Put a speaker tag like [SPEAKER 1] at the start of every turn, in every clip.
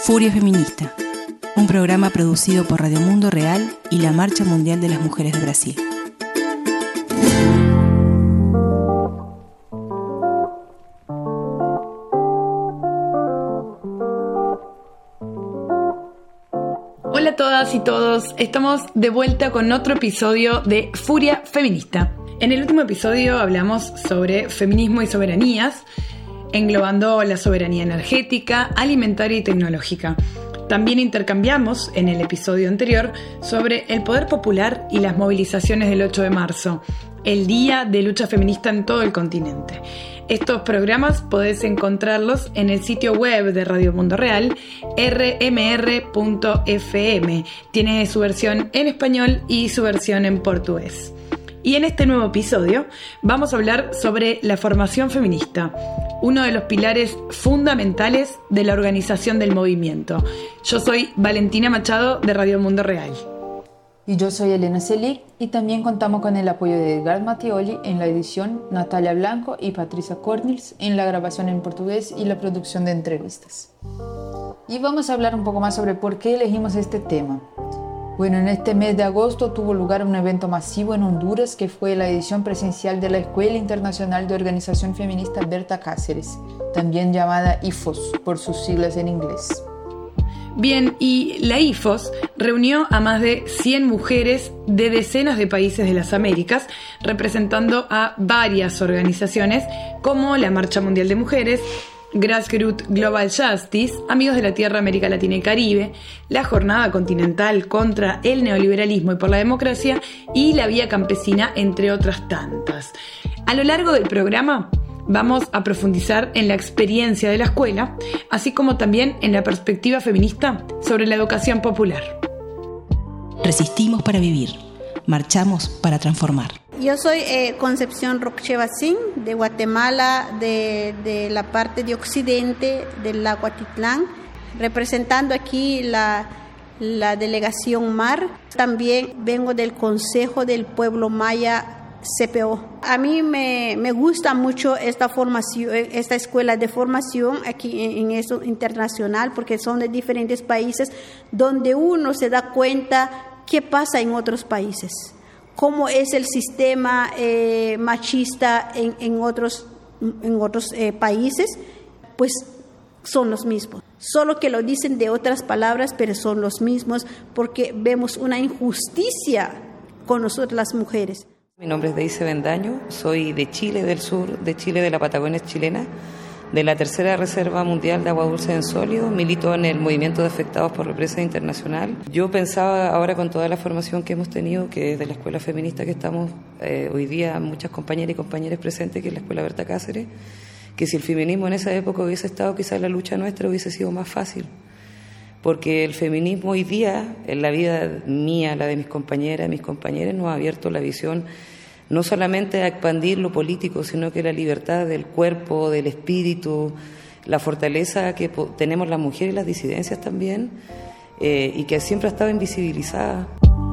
[SPEAKER 1] Furia Feminista, un programa producido por Radio Mundo Real y la Marcha Mundial de las Mujeres de Brasil.
[SPEAKER 2] Hola a todas y todos, estamos de vuelta con otro episodio de Furia Feminista. En el último episodio hablamos sobre feminismo y soberanías, englobando la soberanía energética, alimentaria y tecnológica. También intercambiamos en el episodio anterior sobre el poder popular y las movilizaciones del 8 de marzo, el día de lucha feminista en todo el continente. Estos programas podés encontrarlos en el sitio web de Radio Mundo Real, rmr.fm. Tiene su versión en español y su versión en portugués. Y en este nuevo episodio vamos a hablar sobre la formación feminista, uno de los pilares fundamentales de la organización del movimiento. Yo soy Valentina Machado de Radio Mundo Real.
[SPEAKER 3] Y yo soy Elena Selig y también contamos con el apoyo de Edgar Mattioli en la edición, Natalia Blanco y Patricia Cornils en la grabación en portugués y la producción de entrevistas. Y vamos a hablar un poco más sobre por qué elegimos este tema. Bueno, en este mes de agosto tuvo lugar un evento masivo en Honduras que fue la edición presencial de la Escuela Internacional de Organización Feminista Berta Cáceres, también llamada IFOS por sus siglas en inglés.
[SPEAKER 2] Bien, y la IFOS reunió a más de 100 mujeres de decenas de países de las Américas, representando a varias organizaciones como la Marcha Mundial de Mujeres, Grassroots Global Justice, Amigos de la Tierra, América Latina y Caribe, la Jornada Continental contra el Neoliberalismo y por la Democracia y la Vía Campesina, entre otras tantas. A lo largo del programa vamos a profundizar en la experiencia de la escuela, así como también en la perspectiva feminista sobre la educación popular.
[SPEAKER 1] Resistimos para vivir, marchamos para transformar.
[SPEAKER 4] Yo soy Concepción Rochevacín, de Guatemala, de la parte de occidente del lago Atitlán, representando aquí la delegación MAR. También vengo del Consejo del Pueblo Maya CPO. A mí me gusta mucho esta formación, esta escuela de formación aquí en eso internacional, porque son de diferentes países donde uno se da cuenta qué pasa en otros países. Cómo es el sistema machista en otros países, pues son los mismos. Solo que lo dicen de otras palabras, pero son los mismos porque vemos una injusticia con nosotras las mujeres.
[SPEAKER 5] Mi nombre es Deise Bendaño, soy de Chile, del sur de Chile, de la Patagonia chilena, de la Tercera Reserva Mundial de Agua Dulce en Sólido, milito en el Movimiento de Afectados por Represa Internacional. Yo pensaba ahora con toda la formación que hemos tenido, que desde la escuela feminista que estamos hoy día, muchas compañeras y compañeros presentes, que es la Escuela Berta Cáceres, que si el feminismo en esa época hubiese estado, quizás la lucha nuestra hubiese sido más fácil. Porque el feminismo hoy día, en la vida mía, la de mis compañeras, nos ha abierto la visión no solamente a expandir lo político, sino que la libertad del cuerpo, del espíritu, la fortaleza que tenemos las mujeres y las disidencias también, y que siempre ha estado invisibilizada.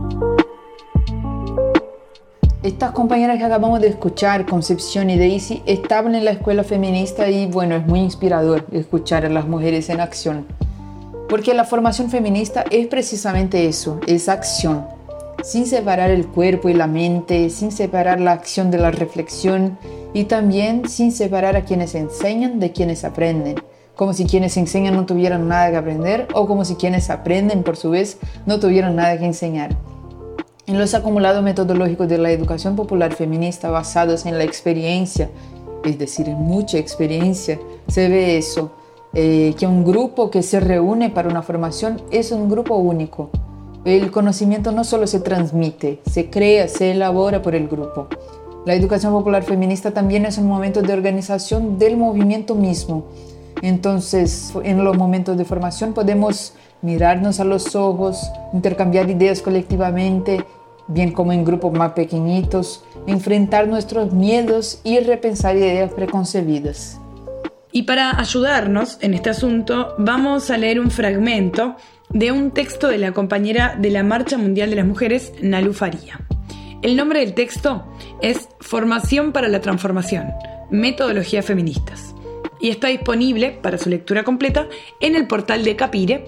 [SPEAKER 3] Estas compañeras que acabamos de escuchar, Concepción y Daisy, estaban en la escuela feminista y bueno, es muy inspirador escuchar a las mujeres en acción. Porque la formación feminista es precisamente eso, es acción. Sin separar el cuerpo y la mente, sin separar la acción de la reflexión y también sin separar a quienes enseñan de quienes aprenden. Como si quienes enseñan no tuvieran nada que aprender o como si quienes aprenden, por su vez, no tuvieran nada que enseñar. En los acumulados metodológicos de la educación popular feminista basados en la experiencia, es decir, en mucha experiencia, se ve eso, que un grupo que se reúne para una formación es un grupo único. El conocimiento no solo se transmite, se crea, se elabora por el grupo. La educación popular feminista también es un momento de organización del movimiento mismo. Entonces, en los momentos de formación podemos mirarnos a los ojos, intercambiar ideas colectivamente, bien como en grupos más pequeñitos, enfrentar nuestros miedos y repensar ideas preconcebidas.
[SPEAKER 2] Y para ayudarnos en este asunto, vamos a leer un fragmento de un texto de la compañera de la Marcha Mundial de las Mujeres, Nalu Faría. El nombre del texto es Formación para la Transformación, Metodologías Feministas. y está disponible para su lectura completa en el portal de Capire,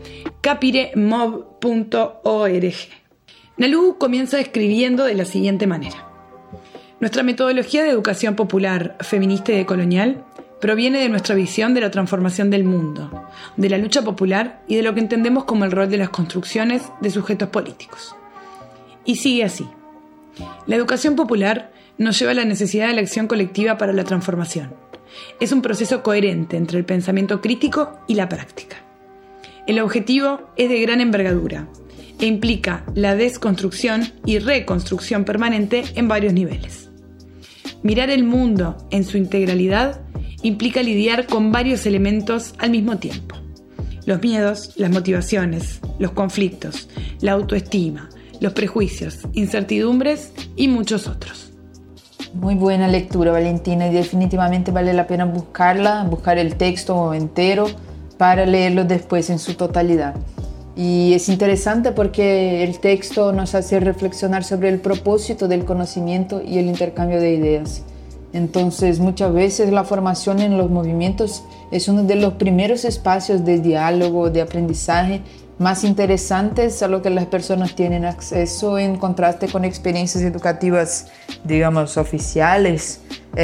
[SPEAKER 2] capiremov.org. Nalú comienza escribiendo de la siguiente manera. Nuestra metodología de educación popular, feminista y decolonial proviene de nuestra visión de la transformación del mundo, de la lucha popular y de lo que entendemos como el rol de las construcciones de sujetos políticos. Y sigue así. La educación popular nos lleva a la necesidad de la acción colectiva para la transformación. Es un proceso coherente entre el pensamiento crítico y la práctica. El objetivo es de gran envergadura e implica la desconstrucción y reconstrucción permanente en varios niveles. Mirar el mundo en su integralidad implica lidiar con varios elementos al mismo tiempo. Los miedos, las motivaciones, los conflictos, la autoestima, los prejuicios, incertidumbres y muchos otros.
[SPEAKER 3] Muy buena lectura, Valentina, y definitivamente vale la pena buscar el texto entero para leerlo después en su totalidad. Y es interesante porque el texto nos hace reflexionar sobre el propósito del conocimiento y el intercambio de ideas. Entonces, muchas veces la formación en los movimientos es uno de los primeros espacios de diálogo, de aprendizaje más interesantes a lo que las personas tienen acceso en contraste con experiencias educativas, digamos, oficiales,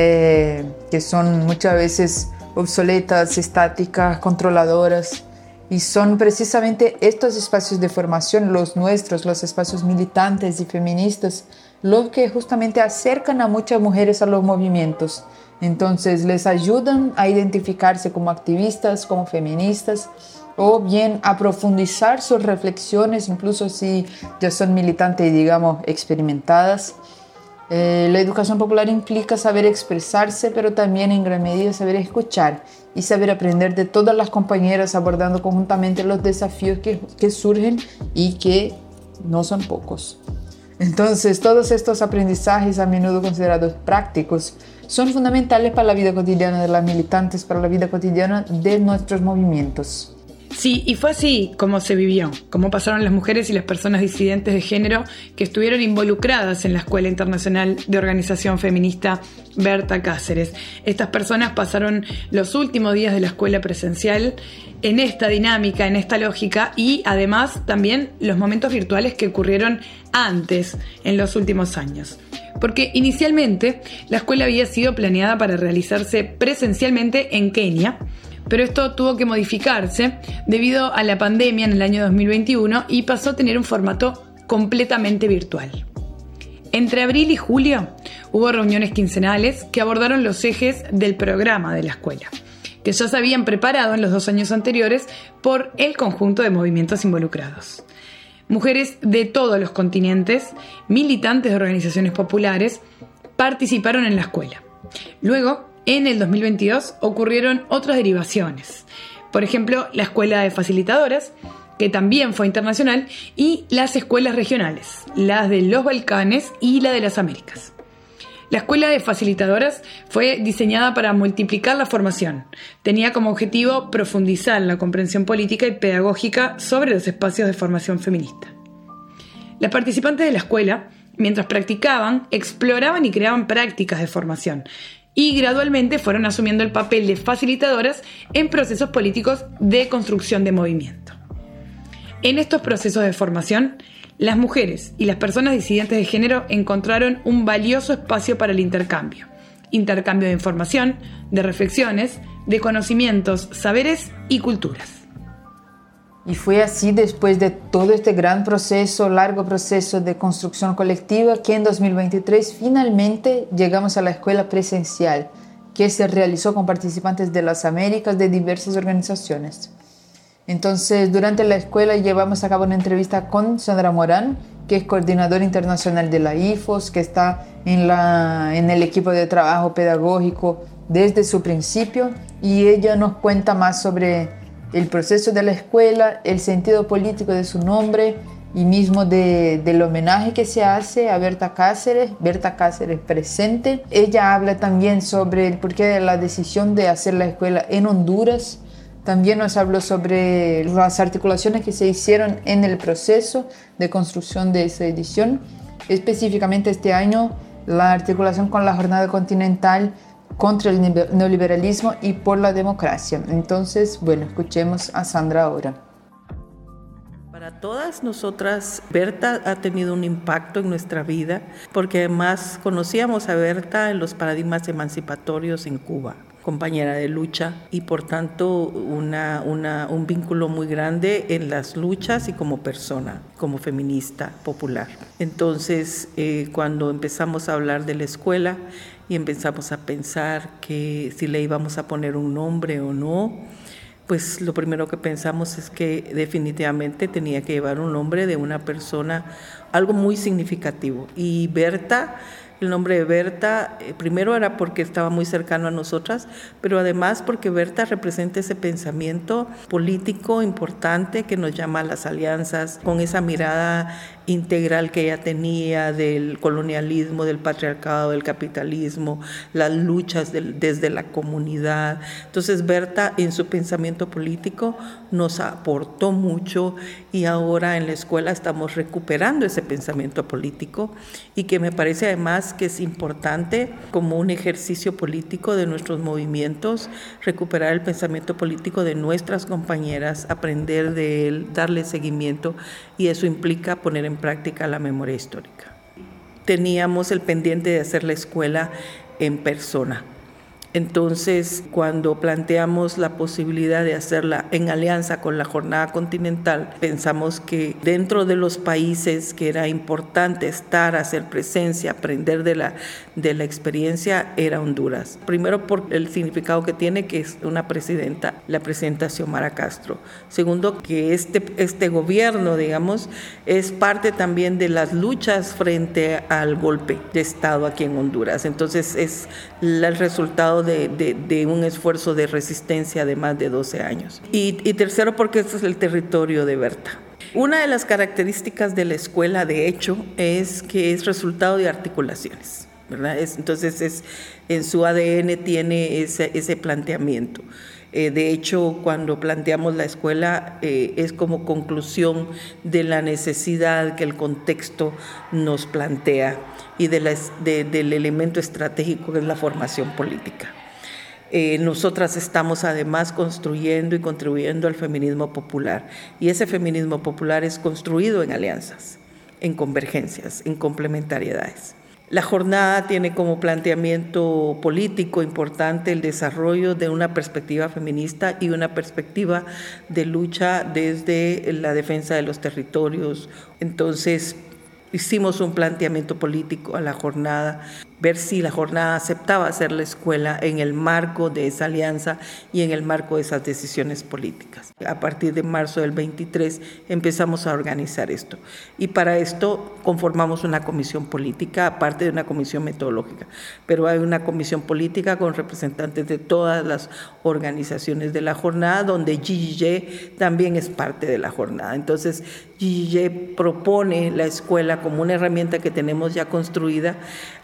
[SPEAKER 3] que son muchas veces obsoletas, estáticas, controladoras. Y son precisamente estos espacios de formación, los nuestros, los espacios militantes y feministas, los que justamente acercan a muchas mujeres a los movimientos. Entonces les ayudan a identificarse como activistas, como feministas, o bien a profundizar sus reflexiones, incluso si ya son militantes, digamos, experimentadas. La educación popular implica saber expresarse, pero también en gran medida saber escuchar y saber aprender de todas las compañeras, abordando conjuntamente los desafíos que surgen y que no son pocos. Entonces, todos estos aprendizajes, a menudo considerados prácticos, son fundamentales para la vida cotidiana de las militantes, para la vida cotidiana de nuestros movimientos.
[SPEAKER 2] Sí, y fue así como se vivió, como pasaron las mujeres y las personas disidentes de género que estuvieron involucradas en la Escuela Internacional de Organización Feminista Berta Cáceres. Estas personas pasaron los últimos días de la escuela presencial en esta dinámica, en esta lógica, y además también los momentos virtuales que ocurrieron antes, en los últimos años. Porque inicialmente la escuela había sido planeada para realizarse presencialmente en Kenia, pero esto tuvo que modificarse debido a la pandemia en el año 2021 y pasó a tener un formato completamente virtual. Entre abril y julio hubo reuniones quincenales que abordaron los ejes del programa de la escuela, que ya se habían preparado en los 2 años anteriores por el conjunto de movimientos involucrados. Mujeres de todos los continentes, militantes de organizaciones populares, participaron en la escuela. Luego, en el 2022 ocurrieron otras derivaciones. Por ejemplo, la Escuela de Facilitadoras, que también fue internacional, y las escuelas regionales, las de los Balcanes y la de las Américas. La Escuela de Facilitadoras fue diseñada para multiplicar la formación. Tenía como objetivo profundizar la comprensión política y pedagógica sobre los espacios de formación feminista. Las participantes de la escuela, mientras practicaban, exploraban y creaban prácticas de formación, y gradualmente fueron asumiendo el papel de facilitadoras en procesos políticos de construcción de movimiento. En estos procesos de formación, las mujeres y las personas disidentes de género encontraron un valioso espacio para el intercambio de información, de reflexiones, de conocimientos, saberes y culturas.
[SPEAKER 3] Y fue así después de todo este largo proceso de construcción colectiva que en 2023 finalmente llegamos a la escuela presencial, que se realizó con participantes de las Américas de diversas organizaciones. Entonces, durante la escuela llevamos a cabo una entrevista con Sandra Morán, que es coordinadora internacional de la IFOS, que está en el equipo de trabajo pedagógico desde su principio, y ella nos cuenta más sobre el proceso de la escuela, el sentido político de su nombre y mismo del homenaje que se hace a Berta Cáceres presente. Ella habla también sobre el porqué de la decisión de hacer la escuela en Honduras. También nos habló sobre las articulaciones que se hicieron en el proceso de construcción de esa edición. Específicamente este año, la articulación con la Jornada Continental contra el neoliberalismo y por la democracia. Entonces, bueno, escuchemos a Sandra ahora.
[SPEAKER 6] Para todas nosotras, Berta ha tenido un impacto en nuestra vida, porque además conocíamos a Berta en los paradigmas emancipatorios en Cuba, compañera de lucha y por tanto un vínculo muy grande en las luchas y como persona, como feminista popular. Entonces, cuando empezamos a hablar de la escuela y empezamos a pensar que si le íbamos a poner un nombre o no, pues lo primero que pensamos es que definitivamente tenía que llevar un nombre de una persona, algo muy significativo. Y Berta, el nombre de Berta, primero era porque estaba muy cercano a nosotras, pero además porque Berta representa ese pensamiento político importante que nos llama a las alianzas, con esa mirada integral que ella tenía del colonialismo, del patriarcado, del capitalismo, las luchas desde la comunidad. Entonces Berta en su pensamiento político nos aportó mucho y ahora en la escuela estamos recuperando ese pensamiento político y que me parece además que es importante como un ejercicio político de nuestros movimientos, recuperar el pensamiento político de nuestras compañeras, aprender de él, darle seguimiento y eso implica poner en práctica la memoria histórica. Teníamos el pendiente de hacer la escuela en persona. Entonces, cuando planteamos la posibilidad de hacerla en alianza con la Jornada Continental, pensamos que dentro de los países que era importante estar, hacer presencia, aprender de la experiencia, era Honduras. Primero, por el significado que tiene, que es una presidenta, la presidenta Xiomara Castro. Segundo, que este gobierno, digamos, es parte también de las luchas frente al golpe de Estado aquí en Honduras. Entonces, es el resultado de un esfuerzo de resistencia de más de 12 años. Y tercero, porque este es el territorio de Berta. Una de las características de la escuela, de hecho, es que es resultado de articulaciones, ¿verdad? Entonces, en su ADN tiene ese planteamiento. De hecho, cuando planteamos la escuela, es como conclusión de la necesidad que el contexto nos plantea y del elemento estratégico que es la formación política. Nosotras estamos además construyendo y contribuyendo al feminismo popular, y ese feminismo popular es construido en alianzas, en convergencias, en complementariedades. La jornada tiene como planteamiento político importante el desarrollo de una perspectiva feminista y una perspectiva de lucha desde la defensa de los territorios. Entonces, hicimos un planteamiento político a la jornada, ver si la jornada aceptaba hacer la escuela en el marco de esa alianza y en el marco de esas decisiones políticas. A partir de marzo del 23 empezamos a organizar esto y para esto conformamos una comisión política, aparte de una comisión metodológica, pero hay una comisión política con representantes de todas las organizaciones de la jornada, donde GGG también es parte de la jornada. Entonces GGG propone la escuela como una herramienta que tenemos ya construida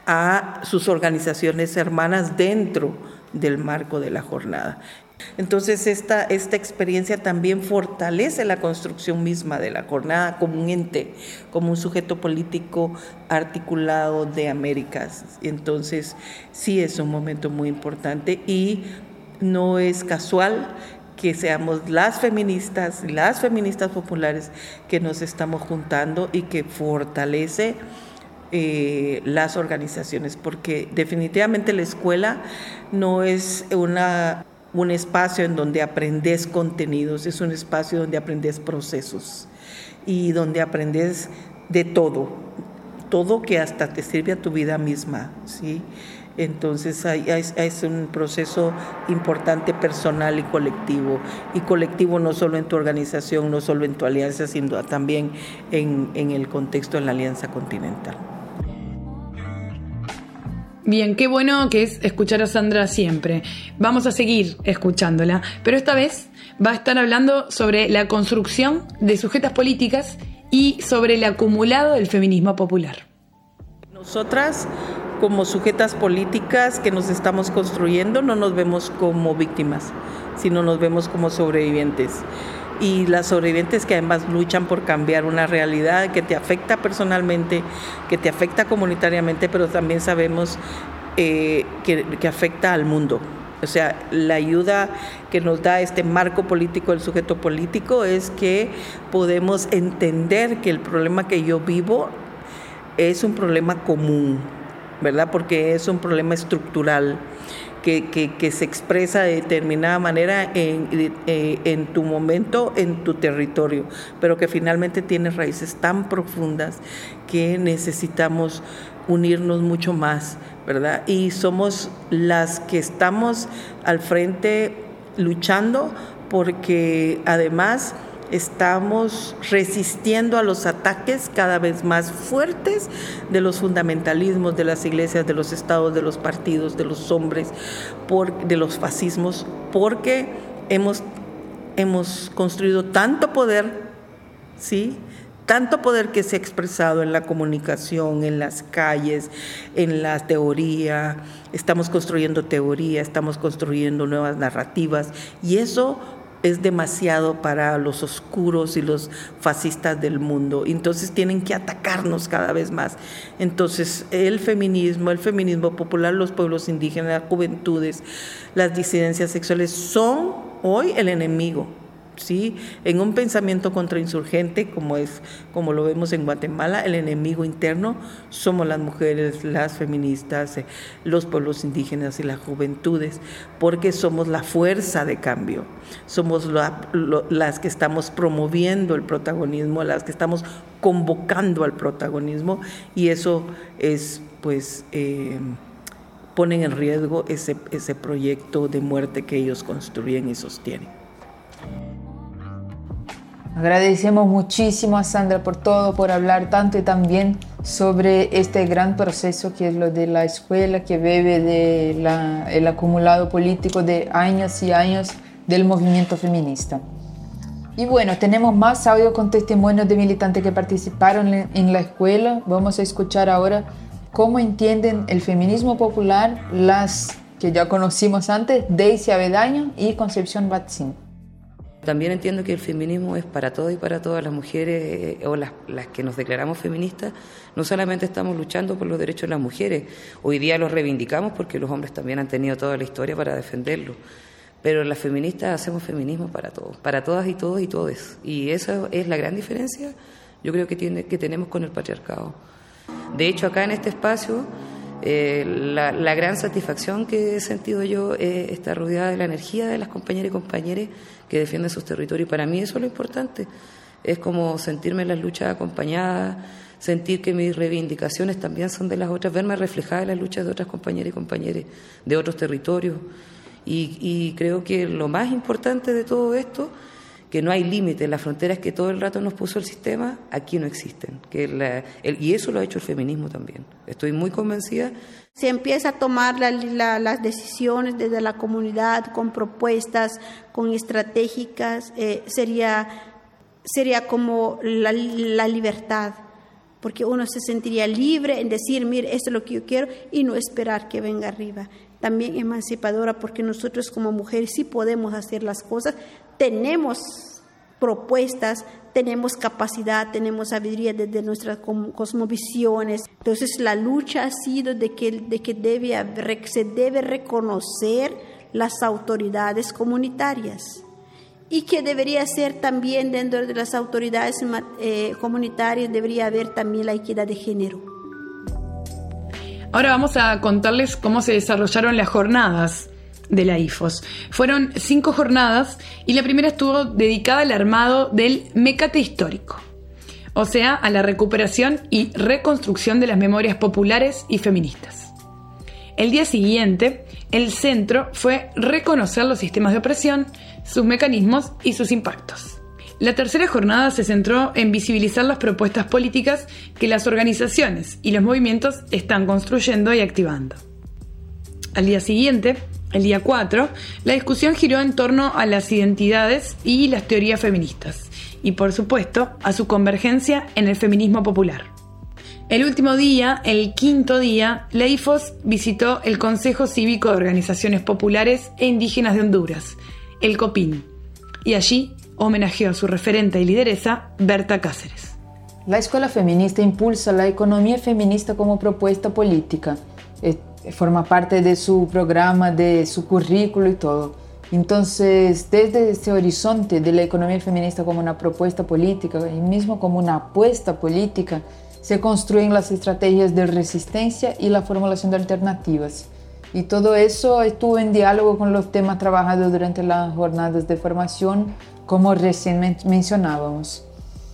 [SPEAKER 6] a sus organizaciones hermanas dentro del marco de la jornada. Entonces esta experiencia también fortalece la construcción misma de la jornada como un ente, como un sujeto político articulado de Américas. Entonces sí es un momento muy importante y no es casual que seamos las feministas populares que nos estamos juntando y que fortalece las organizaciones, porque definitivamente la escuela no es un espacio en donde aprendes contenidos, es un espacio donde aprendes procesos y donde aprendes de todo que hasta te sirve a tu vida misma, ¿sí? Entonces es un proceso importante personal y colectivo no solo en tu organización, no solo en tu alianza, sino también en el contexto de la Alianza Continental.
[SPEAKER 2] Bien, qué bueno que es escuchar a Sandra siempre. Vamos a seguir escuchándola, pero esta vez va a estar hablando sobre la construcción de sujetas políticas y sobre el acumulado del feminismo popular.
[SPEAKER 6] Nosotras, como sujetas políticas que nos estamos construyendo, no nos vemos como víctimas, sino nos vemos como sobrevivientes. Y las sobrevivientes que además luchan por cambiar una realidad que te afecta personalmente, que te afecta comunitariamente, pero también sabemos que afecta al mundo. O sea, la ayuda que nos da este marco político del sujeto político es que podemos entender que el problema que yo vivo es un problema común, ¿verdad? Porque es un problema estructural que se expresa de determinada manera en tu momento, en tu territorio, pero que finalmente tiene raíces tan profundas que necesitamos unirnos mucho más, ¿verdad? Y somos las que estamos al frente luchando porque además estamos resistiendo a los ataques cada vez más fuertes de los fundamentalismos de las iglesias, de los estados, de los partidos, de los hombres, de los fascismos, porque hemos construido tanto poder, ¿sí? Tanto poder que se ha expresado en la comunicación, en las calles, en la teoría. Estamos construyendo teoría, estamos construyendo nuevas narrativas y eso es demasiado para los oscuros y los fascistas del mundo. Entonces tienen que atacarnos cada vez más. Entonces el feminismo popular, los pueblos indígenas, las juventudes, las disidencias sexuales son hoy el enemigo, ¿sí? En un pensamiento contrainsurgente como lo vemos en Guatemala, el enemigo interno somos las mujeres, las feministas, los pueblos indígenas y las juventudes, porque somos la fuerza de cambio, somos las que estamos promoviendo el protagonismo, las que estamos convocando al protagonismo, y eso es ponen en riesgo ese proyecto de muerte que ellos construyen y sostienen.
[SPEAKER 3] Agradecemos muchísimo a Sandra por todo, por hablar tanto y tan bien sobre este gran proceso que es lo de la escuela, que bebe del acumulado político de años y años del movimiento feminista. Y bueno, tenemos más audio con testimonios de militantes que participaron en la escuela. Vamos a escuchar ahora cómo entienden el feminismo popular las que ya conocimos antes, Daisy Avedaño y Concepción Batzin.
[SPEAKER 5] También entiendo que el feminismo es para todas y para todas las mujeres o las que nos declaramos feministas. No solamente estamos luchando por los derechos de las mujeres, hoy día los reivindicamos porque los hombres también han tenido toda la historia para defenderlo. Pero las feministas hacemos feminismo para todos, para todas y todos y todes. Y esa es la gran diferencia, yo creo que tenemos con el patriarcado. De hecho, acá en este espacio, la gran satisfacción que he sentido yo está rodeada de la energía de las compañeras y compañeros que defienden sus territorios. Y para mí eso es lo importante. Es como sentirme en las luchas acompañada, sentir que mis reivindicaciones también son de las otras, verme reflejada en las luchas de otras compañeras y compañeros de otros territorios. Y creo que lo más importante de todo esto, que no hay límites, las fronteras que todo el rato nos puso el sistema, aquí no existen. Y eso lo ha hecho el feminismo también. Estoy muy convencida.
[SPEAKER 4] Se empieza a tomar las decisiones desde la comunidad, con propuestas, con estratégicas, sería como la libertad, porque uno se sentiría libre en decir, mire, esto es lo que yo quiero, y no esperar que venga arriba. También emancipadora, porque nosotros como mujeres sí podemos hacer las cosas, tenemos propuestas, tenemos capacidad, tenemos sabiduría desde nuestras cosmovisiones. Entonces la lucha ha sido de que se debe reconocer las autoridades comunitarias y que debería ser también dentro de las autoridades comunitarias debería haber también la equidad de género.
[SPEAKER 2] Ahora vamos a contarles cómo se desarrollaron las jornadas de la IFOS. Fueron 5 jornadas y la primera estuvo dedicada al armado del mecate histórico, o sea, a la recuperación y reconstrucción de las memorias populares y feministas. El día siguiente, el centro fue reconocer los sistemas de opresión, sus mecanismos y sus impactos. La tercera jornada se centró en visibilizar las propuestas políticas que las organizaciones y los movimientos están construyendo y activando. Al día siguiente, el día 4, la discusión giró en torno a las identidades y las teorías feministas y, por supuesto, a su convergencia en el feminismo popular. El último día, el 5º día, la IFOS visitó el Consejo Cívico de Organizaciones Populares e Indígenas de Honduras, el COPIN, y allí homenajeó a su referente y lideresa, Berta Cáceres.
[SPEAKER 3] La Escuela Feminista impulsa la economía feminista como propuesta política. forma parte de su programa, de su currículo y todo. Entonces, desde este horizonte de la economía feminista como una propuesta política y mismo como una apuesta política, se construyen las estrategias de resistencia y la formulación de alternativas. Y todo eso estuvo en diálogo con los temas trabajados durante las jornadas de formación, como recién mencionábamos.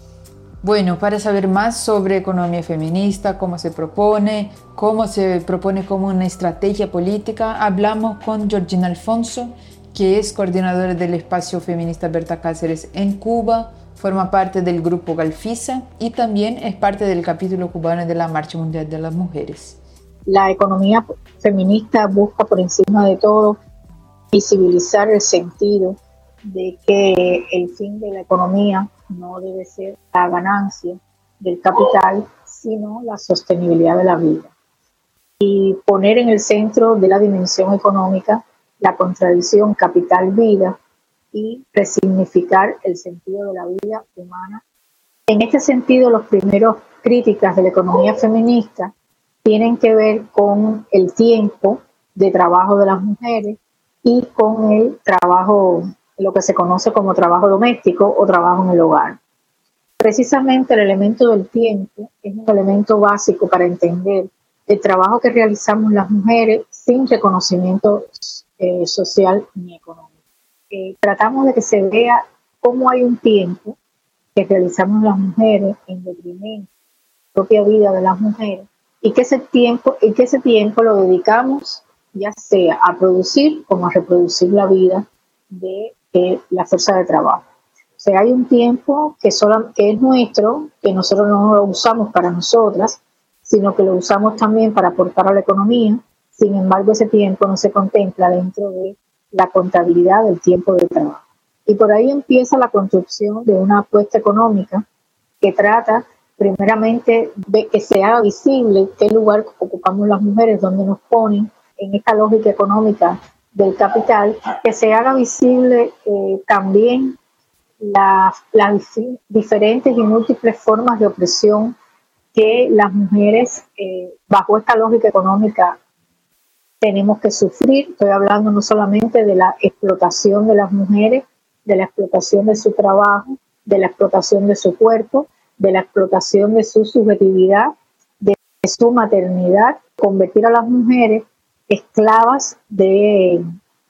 [SPEAKER 3] Bueno, para saber más sobre economía feminista, cómo se propone como una estrategia política, hablamos con Georgina Alfonso, que es coordinadora del espacio feminista Berta Cáceres en Cuba, forma parte del grupo Galfisa y también es parte del capítulo cubano de la Marcha Mundial de las Mujeres.
[SPEAKER 7] La economía feminista busca por encima de todo visibilizar el sentido de que el fin de la economía no debe ser la ganancia del capital, sino la sostenibilidad de la vida. Y poner en el centro de la dimensión económica la contradicción capital-vida y resignificar el sentido de la vida humana. En este sentido, los primeros críticas de la economía feminista tienen que ver con el tiempo de trabajo de las mujeres y con el trabajo, lo que se conoce como trabajo doméstico o trabajo en el hogar. Precisamente el elemento del tiempo es un elemento básico para entender el trabajo que realizamos las mujeres sin reconocimiento social ni económico. Tratamos de que se vea cómo hay un tiempo que realizamos las mujeres en detrimento de la propia vida de las mujeres y que ese tiempo lo dedicamos ya sea a producir como a reproducir la vida de la fuerza de trabajo. O sea, hay un tiempo que es nuestro, que nosotros no lo usamos para nosotras, sino que lo usamos también para aportar a la economía. Sin embargo, ese tiempo no se contempla dentro de la contabilidad del tiempo de trabajo. Y por ahí empieza la construcción de una apuesta económica que trata primeramente de que se haga visible qué lugar ocupamos las mujeres, dónde nos ponen en esta lógica económica del capital, que se haga visible también las diferentes y múltiples formas de opresión que las mujeres bajo esta lógica económica tenemos que sufrir. Estoy hablando no solamente de la explotación de las mujeres, de la explotación de su trabajo, de la explotación de su cuerpo, de la explotación de su subjetividad, de su maternidad, convertir a las mujeres esclavas del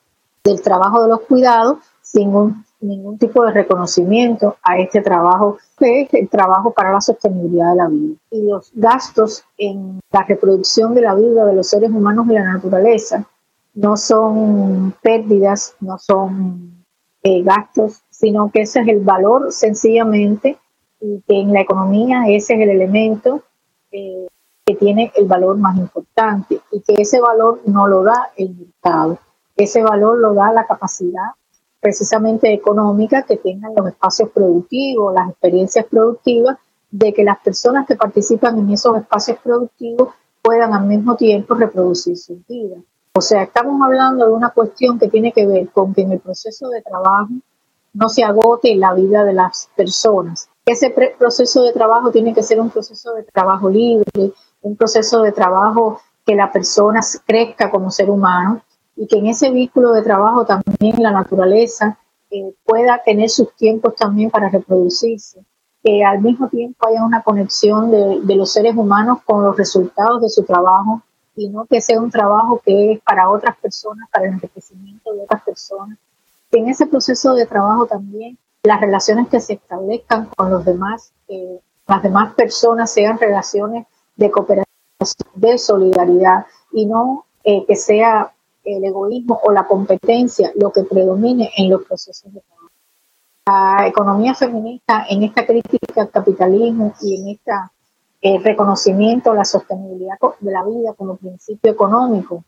[SPEAKER 7] trabajo de los cuidados sin ningún tipo de reconocimiento a este trabajo, que es el trabajo para la sostenibilidad de la vida. Y los gastos en la reproducción de la vida de los seres humanos y la naturaleza no son pérdidas, no son gastos, sino que ese es el valor sencillamente, y que en la economía ese es el elemento que tiene el valor más importante, y que ese valor no lo da el mercado, ese valor lo da la capacidad precisamente económica que tengan los espacios productivos, las experiencias productivas, de que las personas que participan en esos espacios productivos puedan al mismo tiempo reproducir sus vidas. O sea, estamos hablando de una cuestión que tiene que ver con que en el proceso de trabajo no se agote la vida de las personas. Ese proceso de trabajo tiene que ser un proceso de trabajo libre, un proceso de trabajo que la persona crezca como ser humano, y que en ese vínculo de trabajo también la naturaleza pueda tener sus tiempos también para reproducirse, que al mismo tiempo haya una conexión de los seres humanos con los resultados de su trabajo, y no que sea un trabajo que es para otras personas, para el enriquecimiento de otras personas. Que en ese proceso de trabajo también las relaciones que se establezcan con los demás, las demás personas, sean relaciones de cooperación, de solidaridad, y no que sea el egoísmo o la competencia lo que predomine en los procesos de trabajo. La economía feminista, en esta crítica al capitalismo y en este reconocimiento a la sostenibilidad de la vida como principio económico,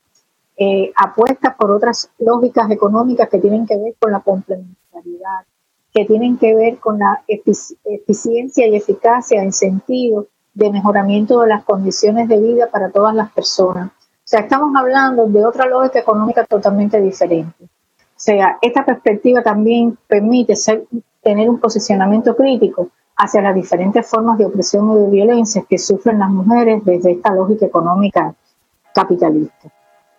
[SPEAKER 7] apuesta por otras lógicas económicas que tienen que ver con la complementariedad, que tienen que ver con la eficiencia y eficacia en sentido de mejoramiento de las condiciones de vida para todas las personas. O sea, estamos hablando de otra lógica económica totalmente diferente. O sea, esta perspectiva también permite tener un posicionamiento crítico hacia las diferentes formas de opresión y de violencia que sufren las mujeres desde esta lógica económica capitalista.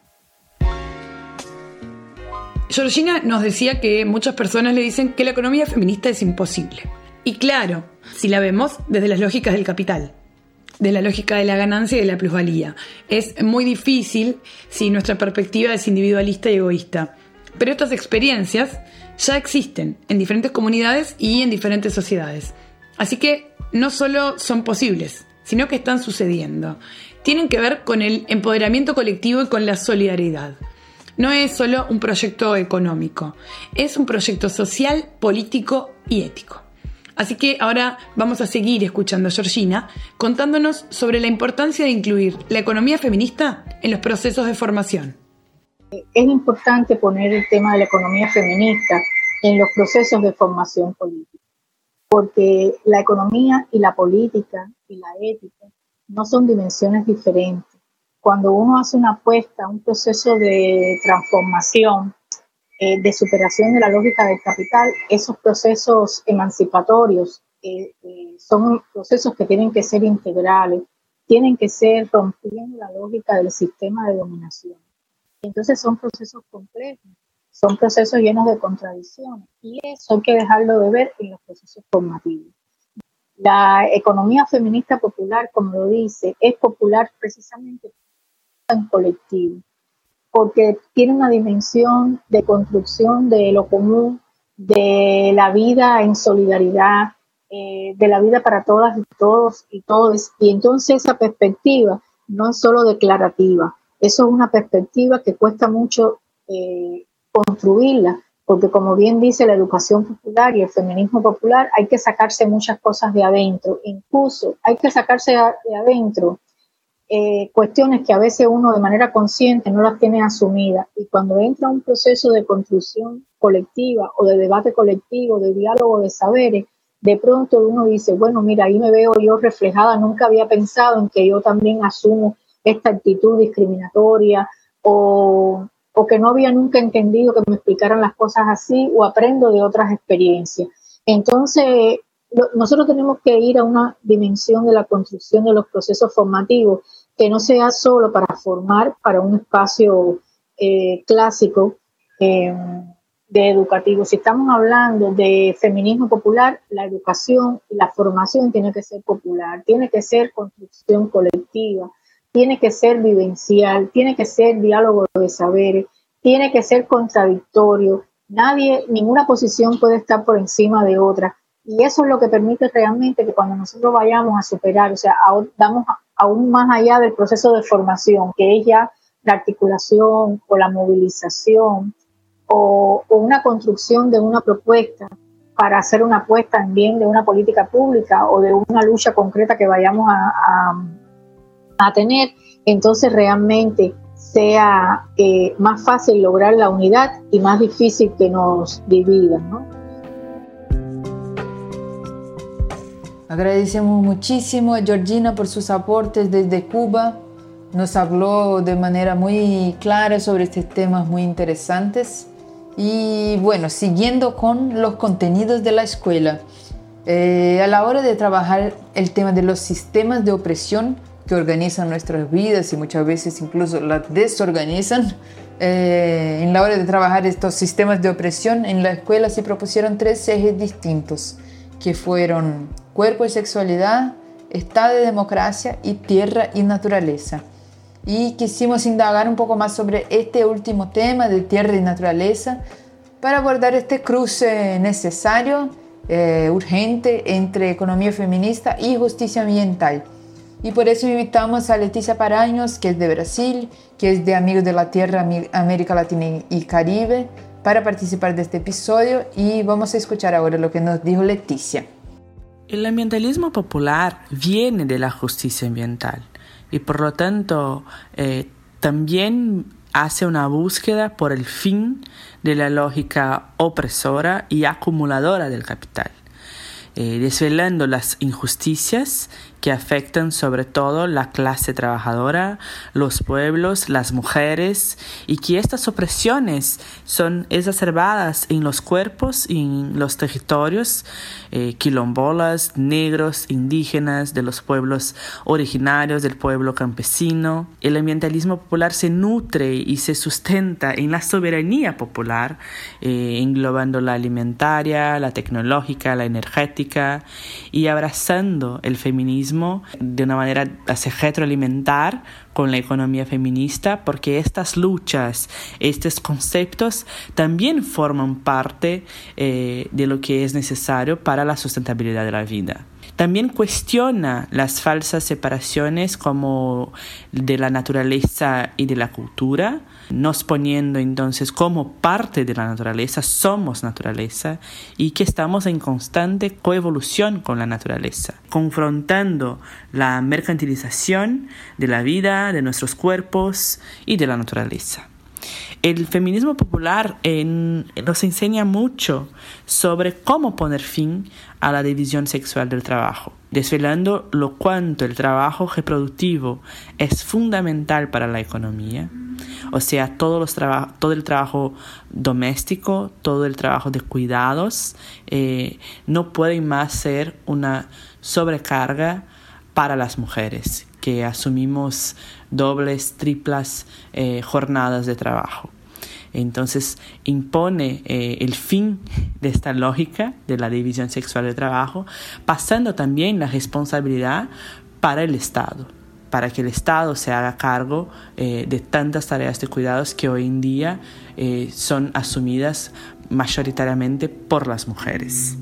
[SPEAKER 2] Georgina nos decía que muchas personas le dicen que la economía feminista es imposible. Y claro, si la vemos desde las lógicas del capital, de la lógica de la ganancia y de la plusvalía. Es muy difícil si nuestra perspectiva es individualista y egoísta. Pero estas experiencias ya existen en diferentes comunidades y en diferentes sociedades. Así que no solo son posibles, sino que están sucediendo. Tienen que ver con el empoderamiento colectivo y con la solidaridad. No es solo un proyecto económico, es un proyecto social, político y ético. Así que ahora vamos a seguir escuchando a Georgina contándonos sobre la importancia de incluir la economía feminista en los procesos de formación.
[SPEAKER 7] Es importante poner el tema de la economía feminista en los procesos de formación política, porque la economía y la política y la ética no son dimensiones diferentes. Cuando uno hace una apuesta, un proceso de transformación, de superación de la lógica del capital, esos procesos emancipatorios son procesos que tienen que ser integrales, tienen que ser rompiendo la lógica del sistema de dominación. Entonces son procesos complejos, son procesos llenos de contradicciones y eso hay que dejarlo de ver en los procesos formativos. La economía feminista popular, como lo dice, es popular precisamente en colectivo, porque tiene una dimensión de construcción de lo común, de la vida en solidaridad, de la vida para todas y todos y todos. Y entonces esa perspectiva no es solo declarativa, eso es una perspectiva que cuesta mucho construirla, porque como bien dice la educación popular y el feminismo popular, hay que sacarse muchas cosas de adentro, incluso hay que sacarse de adentro cuestiones que a veces uno de manera consciente no las tiene asumidas, y cuando entra un proceso de construcción colectiva o de debate colectivo, de diálogo de saberes, de pronto uno dice, bueno, mira, ahí me veo yo reflejada, nunca había pensado en que yo también asumo esta actitud discriminatoria o que no había nunca entendido que me explicaran las cosas así, o aprendo de otras experiencias. Entonces, nosotros tenemos que ir a una dimensión de la construcción de los procesos formativos que no sea solo para formar para un espacio clásico de educativo. Si estamos hablando de feminismo popular, la educación y la formación tiene que ser popular, tiene que ser construcción colectiva, tiene que ser vivencial, tiene que ser diálogo de saberes, tiene que ser contradictorio. Ninguna posición puede estar por encima de otra. Y eso es lo que permite realmente que cuando nosotros vayamos a superar, o sea, damos aún más allá del proceso de formación, que es ya la articulación o la movilización o una construcción de una propuesta para hacer una apuesta en bien de una política pública o de una lucha concreta que vayamos a tener, entonces realmente sea más fácil lograr la unidad y más difícil que nos dividan, ¿no?
[SPEAKER 3] Agradecemos muchísimo a Georgina por sus aportes desde Cuba. Nos habló de manera muy clara sobre estos temas muy interesantes. Y bueno, siguiendo con los contenidos de la escuela, a la hora de trabajar el tema de los sistemas de opresión que organizan nuestras vidas y muchas veces incluso las desorganizan, en la hora de trabajar estos sistemas de opresión en la escuela se propusieron 3 ejes distintos, que fueron cuerpo y sexualidad, Estado y democracia y tierra y naturaleza. Y quisimos indagar un poco más sobre este último tema de tierra y naturaleza para abordar este cruce necesario, urgente entre economía feminista y justicia ambiental. Y por eso invitamos a Leticia Paraños, que es de Brasil, que es de Amigos de la Tierra, América Latina y Caribe, para participar de este episodio, y vamos a escuchar ahora lo que nos dijo Leticia.
[SPEAKER 8] El ambientalismo popular viene de la justicia ambiental y por lo tanto también hace una búsqueda por el fin de la lógica opresora y acumuladora del capital. desvelando las injusticias que afectan sobre todo la clase trabajadora, los pueblos, las mujeres, y que estas opresiones son exacerbadas en los cuerpos y en los territorios quilombolas, negros, indígenas, de los pueblos originarios, del pueblo campesino. El ambientalismo popular se nutre y se sustenta en la soberanía popular, englobando la alimentaria, la tecnológica, la energética, y abrazando el feminismo de una manera retroalimentar con la economía feminista, porque estas luchas, estos conceptos también forman parte de lo que es necesario para la sustentabilidad de la vida. También cuestiona las falsas separaciones como de la naturaleza y de la cultura, nos poniendo entonces como parte de la naturaleza, somos naturaleza, y que estamos en constante coevolución con la naturaleza, confrontando la mercantilización de la vida, de nuestros cuerpos y de la naturaleza. El feminismo popular nos enseña mucho sobre cómo poner fin a la división sexual del trabajo, desvelando lo cuanto el trabajo reproductivo es fundamental para la economía, o sea, todo el trabajo doméstico, todo el trabajo de cuidados, no puede más ser una sobrecarga para las mujeres, que asumimos dobles, triplas jornadas de trabajo. Entonces impone el fin de esta lógica de la división sexual del trabajo, pasando también la responsabilidad para el Estado, para que el Estado se haga cargo de tantas tareas de cuidados que hoy en día son asumidas mayoritariamente por las mujeres.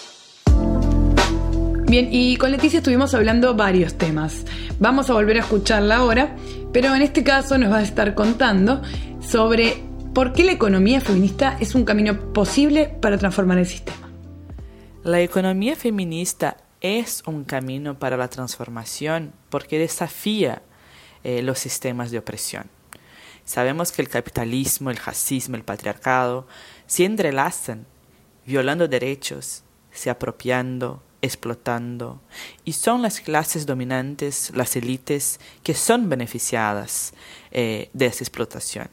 [SPEAKER 2] Bien, y con Leticia estuvimos hablando varios temas. Vamos a volver a escucharla ahora, pero en este caso nos va a estar contando sobre por qué la economía feminista es un camino posible para transformar el sistema.
[SPEAKER 8] La economía feminista es un camino para la transformación porque desafía los sistemas de opresión. Sabemos que el capitalismo, el racismo, el patriarcado se entrelazan, violando derechos, se apropiando, explotando, y son las clases dominantes, las élites, que son beneficiadas de esa explotación.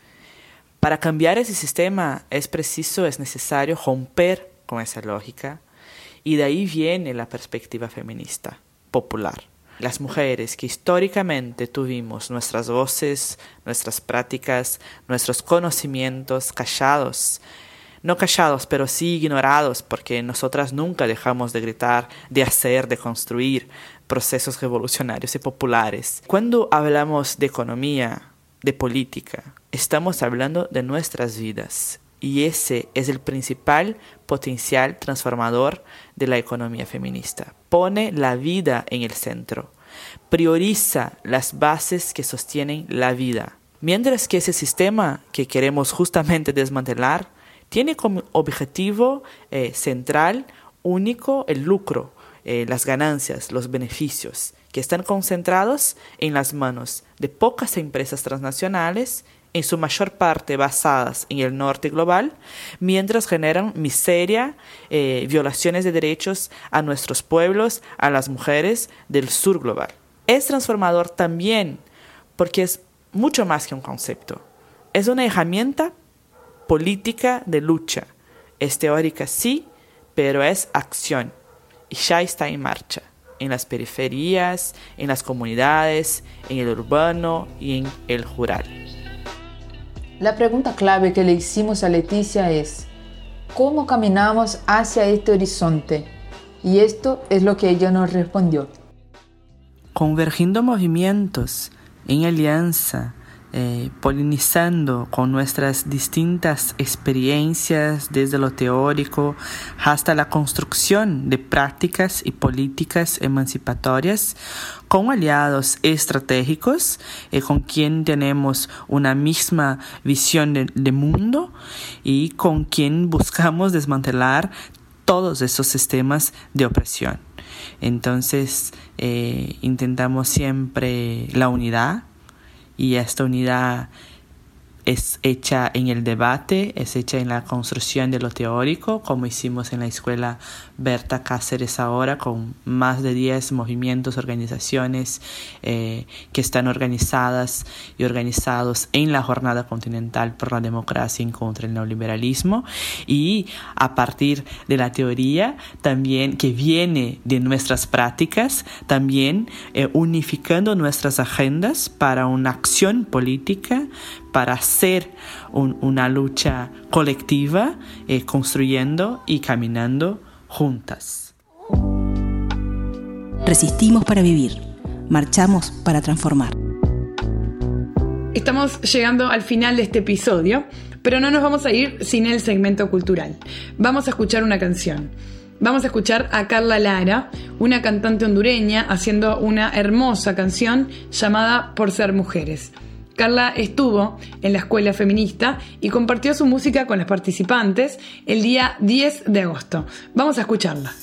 [SPEAKER 8] Para cambiar ese sistema es necesario romper con esa lógica, y de ahí viene la perspectiva feminista popular. Las mujeres que históricamente tuvimos nuestras voces, nuestras prácticas, nuestros conocimientos callados, no callados, pero sí ignorados, porque nosotras nunca dejamos de gritar, de hacer, de construir procesos revolucionarios y populares. Cuando hablamos de economía, de política, estamos hablando de nuestras vidas, y ese es el principal potencial transformador de la economía feminista. Pone la vida en el centro, prioriza las bases que sostienen la vida, mientras que ese sistema que queremos justamente desmantelar tiene como objetivo central, único, el lucro, las ganancias, los beneficios, que están concentrados en las manos de pocas empresas transnacionales, en su mayor parte basadas en el norte global, mientras generan miseria, violaciones de derechos a nuestros pueblos, a las mujeres del sur global. Es transformador también porque es mucho más que un concepto. Es una herramienta política de lucha. Es teórica, sí, pero es acción y ya está en marcha en las periferias, en las comunidades, en el urbano y en el rural.
[SPEAKER 3] La pregunta clave que le hicimos a Leticia es: ¿cómo caminamos hacia este horizonte? Y esto es lo que ella nos respondió.
[SPEAKER 8] Convergiendo movimientos en alianza, polinizando con nuestras distintas experiencias desde lo teórico hasta la construcción de prácticas y políticas emancipatorias, con aliados estratégicos con quien tenemos una misma visión de mundo y con quien buscamos desmantelar todos esos sistemas de opresión. Entonces intentamos siempre la unidad, y esta unidad es hecha en el debate, es hecha en la construcción de lo teórico, como hicimos en la escuela Berta Cáceres ahora, con más de 10 movimientos, organizaciones que están organizadas y organizados en la Jornada Continental por la Democracia y contra el Neoliberalismo, y a partir de la teoría también que viene de nuestras prácticas, también unificando nuestras agendas para una acción política, para hacer una lucha colectiva, construyendo y caminando juntas.
[SPEAKER 1] Resistimos para vivir, marchamos para transformar.
[SPEAKER 2] Estamos llegando al final de este episodio, pero no nos vamos a ir sin el segmento cultural. Vamos a escuchar una canción. Vamos a escuchar a Carla Lara, una cantante hondureña, haciendo una hermosa canción llamada Por Ser Mujeres. Carla estuvo en la escuela feminista y compartió su música con las participantes el día 10 de agosto. Vamos a escucharla.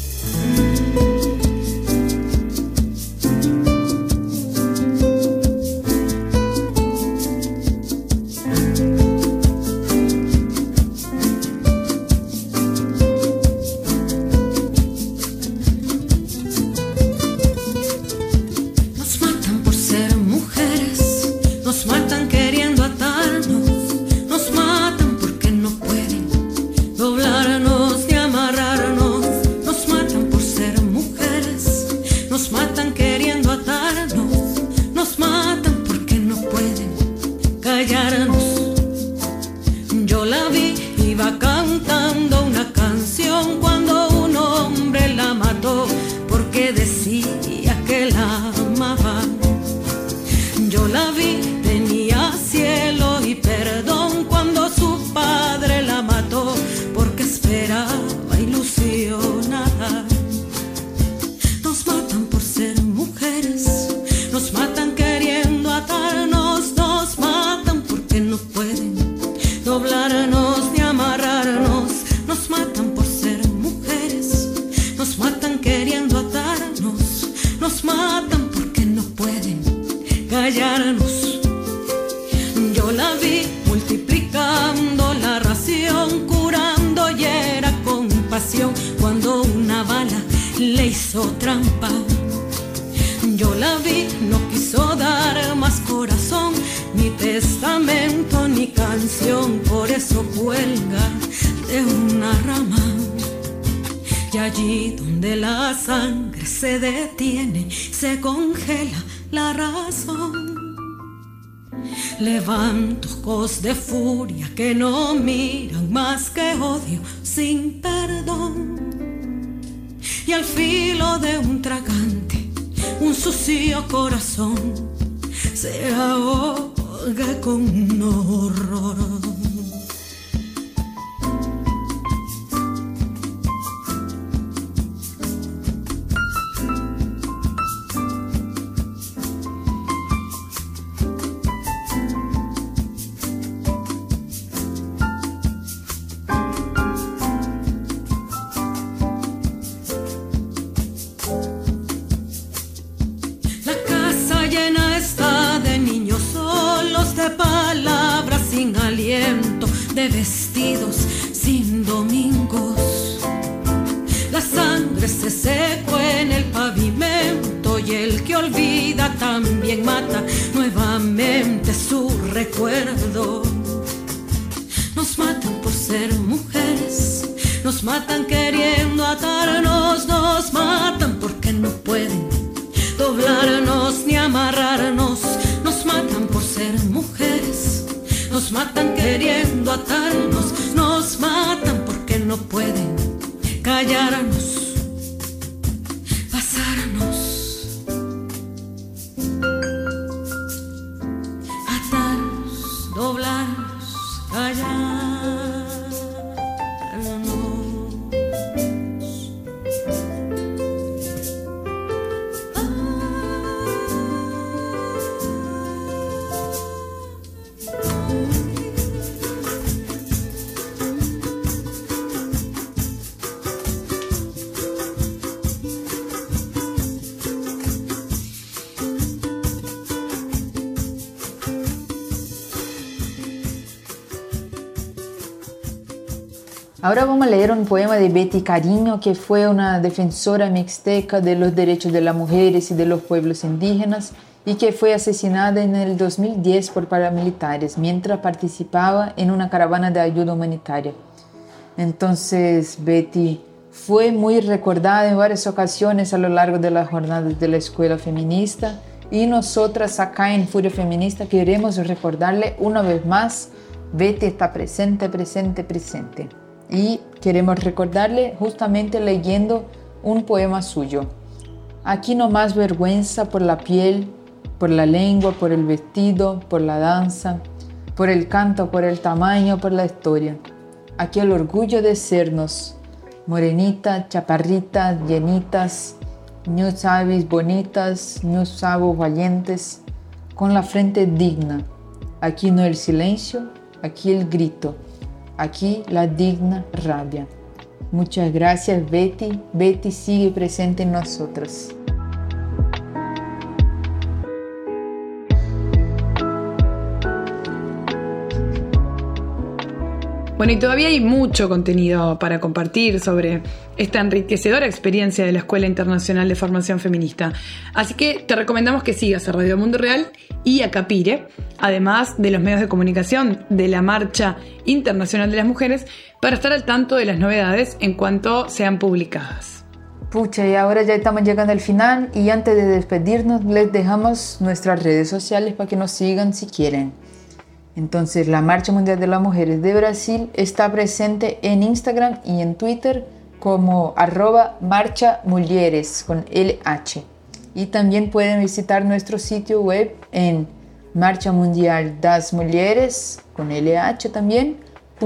[SPEAKER 9] Yo la vi multiplicando la ración, curando y era compasión cuando una bala le hizo trampa. Yo la vi, no quiso dar más corazón, ni testamento ni canción, por eso cuelga de una rama. Y allí donde la sangre se detiene, se congela la razón. Levanto ojos de furia que no miran más que odio sin perdón. Y al filo de un tragante, un sucio corazón se ahoga con un horror. De vestidos sin domingos, la sangre se secó en el pavimento y el que olvida también mata nuevamente su recuerdo. Nos matan por ser mujeres, nos matan queriendo atarnos, nos matan porque no pueden doblarnos ni amarrarnos, nos matan por ser mujeres. Nos matan queriendo atarnos, nos matan porque no pueden callarnos, pasarnos, atarnos, doblarnos, callarnos.
[SPEAKER 3] Ahora vamos a leer un poema de Betty Cariño, que fue una defensora mixteca de los derechos de las mujeres y de los pueblos indígenas y que fue asesinada en el 2010 por paramilitares mientras participaba en una caravana de ayuda humanitaria. Entonces, Betty fue muy recordada en varias ocasiones a lo largo de las jornadas de la escuela feminista y nosotras acá en Furia Feminista queremos recordarle una vez más. Betty está presente, presente, presente. Y queremos recordarle justamente leyendo un poema suyo. Aquí no más vergüenza por la piel, por la lengua, por el vestido, por la danza, por el canto, por el tamaño, por la historia. Aquí el orgullo de sernos, morenitas, chaparritas, llenitas, ñus avis bonitas, ñus sabos valientes, con la frente digna. Aquí no el silencio, aquí el grito, aquí la digna rabia. Muchas gracias, Betty. Betty sigue presente en nosotros.
[SPEAKER 2] Bueno, y todavía hay mucho contenido para compartir sobre esta enriquecedora experiencia de la Escuela Internacional de Formación Feminista. Así que te recomendamos que sigas a Radio Mundo Real y a Capire, además de los medios de comunicación de la Marcha Internacional de las Mujeres, para estar al tanto de las novedades en cuanto sean publicadas.
[SPEAKER 3] Pucha, y ahora ya estamos llegando al final y antes de despedirnos les dejamos nuestras redes sociales para que nos sigan si quieren. Entonces, la Marcha Mundial de las Mujeres de Brasil está presente en Instagram y en Twitter como @marchamulheres con LH. Y también pueden visitar nuestro sitio web en marchamundialdasmulheres con LH también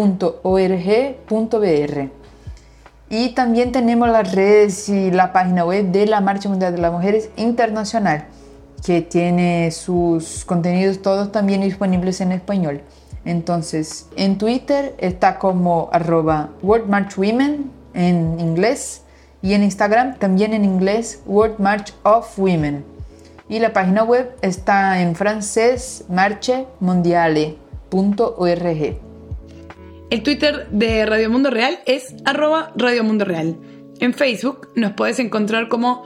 [SPEAKER 3] .org.br. Y también tenemos las redes y la página web de la Marcha Mundial de las Mujeres Internacional, que tiene sus contenidos todos también disponibles en español. Entonces, en Twitter está como @WorldMarchWomen en inglés y en Instagram también en inglés World March of Women. Y la página web está en francés marchemondiale.org.
[SPEAKER 2] El Twitter de Radio Mundo Real es @Radio Mundo Real. En Facebook nos podés encontrar como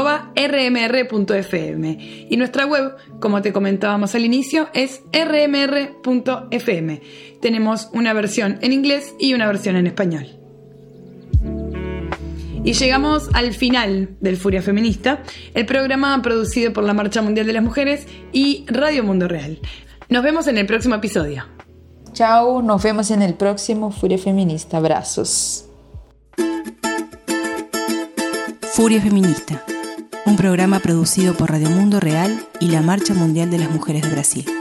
[SPEAKER 2] @rmr.fm y nuestra web, como te comentábamos al inicio, es rmr.fm. Tenemos una versión en inglés y una versión en español. Y llegamos al final del Furia Feminista, el programa producido por la Marcha Mundial de las Mujeres y Radio Mundo Real. Nos vemos en el próximo episodio.
[SPEAKER 3] Chao, nos vemos en el próximo Furia Feminista. Abrazos.
[SPEAKER 1] Furia Feminista, un programa producido por Radio Mundo Real y la Marcha Mundial de las Mujeres de Brasil.